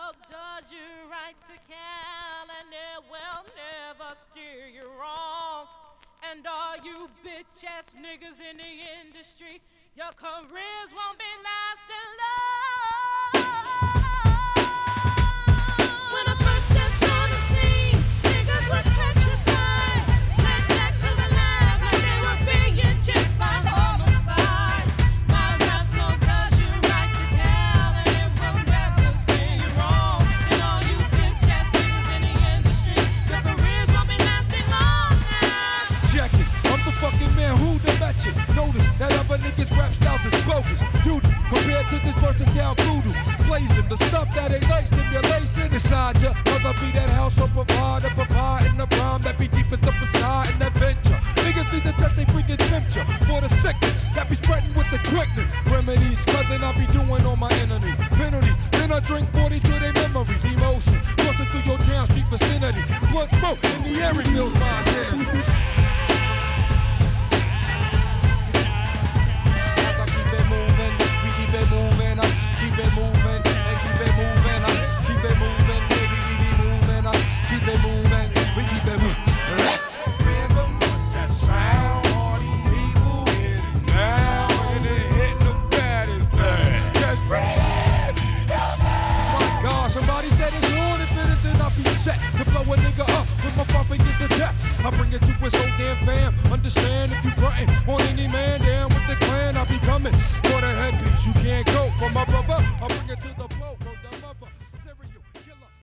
love does you right to Cal, and it will never steer you wrong. And all you bitch-ass niggas in the industry, your careers won't be lasting long. When I first stepped on the scene, niggas was petrified. Fled back to the lab like they were being chased by homicide. My rap flow does you right to Cal, and it will never steer you wrong. And all you bitch-ass niggas in the industry, your careers won't be lasting long now. Check it, I'm the fucking man who the match it. Notice that other niggas rap styles is bogus. Dude, compared to this versatile voodoo. Blazing the stuff that ain't like stimulation inside ya. Cause I be that household provider, provide in the rhyme that be deepest up inside an adventure. Niggas need to test they freaking temperature for the sickness that be spreading with the quickness. Remedies, cousin, I be doing on my enemy. Penalty, then I drink 40 to their memories. Emotion, crossing through your town street vicinity. Blood smoke in the air, it feels my identity. Keep it moving, keep it moving, and keep it moving, keep it moving, baby, we be moving, keep it moving, we keep it moving. Rhythm, that sound, all these people get it down, and it hit the baddest bad. Just breathe, my God, somebody said it's on, if it is, then I'll be set to blow a nigga up with my bumping into death. I bring it to his whole damn fam. Understand if you frontin' on any man down with the clan, I'll be coming for the headpiece. You can't go for my brother. I bring it to the